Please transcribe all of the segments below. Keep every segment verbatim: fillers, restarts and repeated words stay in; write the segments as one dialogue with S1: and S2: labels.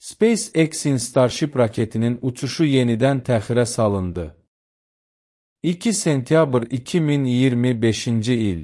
S1: SpaceX-in Starship raketinin uçuşu yenidən təxirə salındı. iki sentyabr iki min iyirmi beşinci il.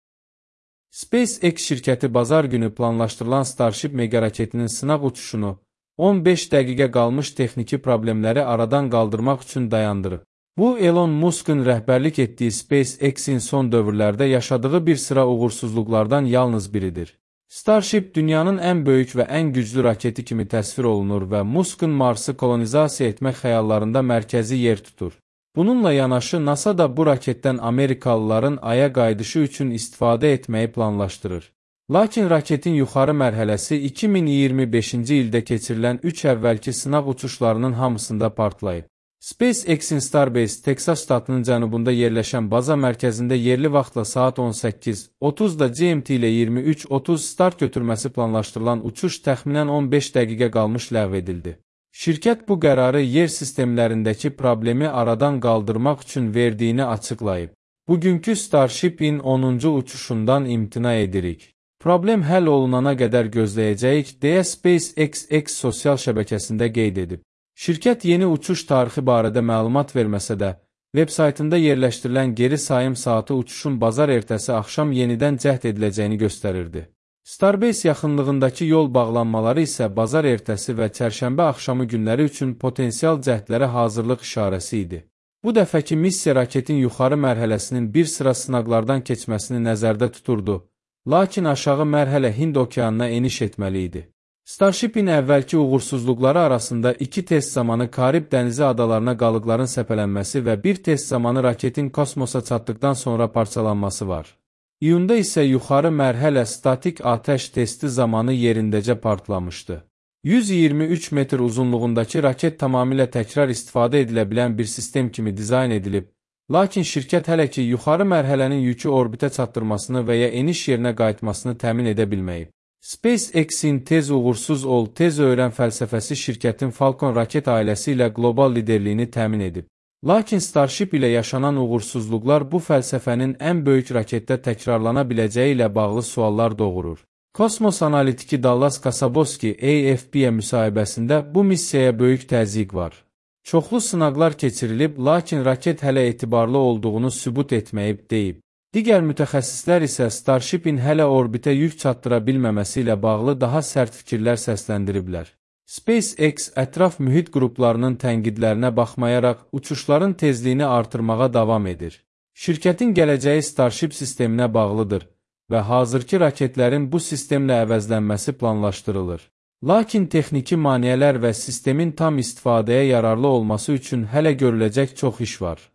S1: SpaceX şirkəti bazar günü planlaşdırılan Starship megaraketinin sınaq uçuşunu on beş dəqiqə qalmış texniki problemləri aradan qaldırmaq üçün dayandırıb. Bu, Elon Musk'ın rəhbərlik etdiyi SpaceX-in son dövrlərdə yaşadığı bir sıra uğursuzluqlardan yalnız biridir. Starship dünyanın ən böyük və ən güclü raketi kimi təsvir olunur və Musk'ın Mars'ı kolonizasiya etmək xəyallarında mərkəzi yer tutur. Bununla yanaşı NASA da bu raketdən Amerikalıların Aya qayıdışı üçün istifadə etməyi planlaşdırır. Lakin raketin yuxarı mərhələsi iki min iyirmi beşinci ildə keçirilən üç əvvəlki sınaq uçuşlarının hamısında partlayıb. SpaceX-in Starbase, Texas ştatının cənubunda yerləşən baza mərkəzində yerli vaxtla saat on səkkiz otuzda G M T ilə iyirmi üç otuz start götürməsi planlaşdırılan uçuş təxminən on beş dəqiqə qalmış ləğv edildi. Şirkət bu qərarı yer sistemlərindəki problemi aradan qaldırmaq üçün verdiyini açıqlayıb. Bugünkü Starship-in onuncu uçuşundan imtina edirik. Problem həll olunana qədər gözləyəcəyik, deyə SpaceX X sosial şəbəkəsində qeyd edib. Şirkət yeni uçuş tarixi barədə məlumat verməsə də, veb-saytında yerləşdirilən geri sayım saatı uçuşun bazar ertəsi axşam yenidən cəhd ediləcəyini göstərirdi. Starbase yaxınlığındakı yol bağlanmaları isə bazar ertəsi və çərşənbə axşamı günləri üçün potensial cəhdlərə hazırlıq işarəsi idi. Bu dəfəki missiya raketin yuxarı mərhələsinin bir sıra sınaqlardan keçməsini nəzərdə tuturdu, lakin aşağı mərhələ Hind okeanına eniş etməli idi. Starship-in əvvəlki uğursuzluqları arasında iki test zamanı Karib dənizi adalarına qalıqların səpələnməsi və bir test zamanı raketin kosmosa çatdıqdan sonra parçalanması var. İyunda isə yuxarı mərhələ statik atəş testi zamanı yerindəcə partlamışdı. yüz iyirmi üç metr uzunluğundakı raket tamamilə təkrar istifadə edilə bilən bir sistem kimi dizayn edilib, lakin şirkət hələ ki yuxarı mərhələnin yükü orbitə çatdırmasını və ya eniş yerinə qayıtmasını təmin edə bilməyib. SpaceX-in tez uğursuz ol, tez öyrən fəlsəfəsi şirkətin Falcon raket ailəsi ilə qlobal liderliyini təmin edib. Lakin Starship ilə yaşanan uğursuzluqlar bu fəlsəfənin ən böyük raketdə təkrarlana biləcəyi ilə bağlı suallar doğurur. Kosmos analitiki Dallas Kasaboski A F P-yə müsahibəsində bu missiyaya böyük təzyiq var. Çoxlu sınaqlar keçirilib, lakin raket hələ etibarlı olduğunu sübut etməyib deyib. Digər mütəxəssislər isə Starship-in hələ orbitə yük çatdıra bilməməsi ilə bağlı daha sərt fikirlər səsləndiriblər. SpaceX ətraf mühit qruplarının tənqidlərinə baxmayaraq uçuşların tezliyini artırmağa davam edir. Şirkətin gələcəyi Starship sisteminə bağlıdır və hazırki raketlərin bu sistemlə əvəzlənməsi planlaşdırılır. Lakin texniki maneələr və sistemin tam istifadəyə yararlı olması üçün hələ görüləcək çox iş var.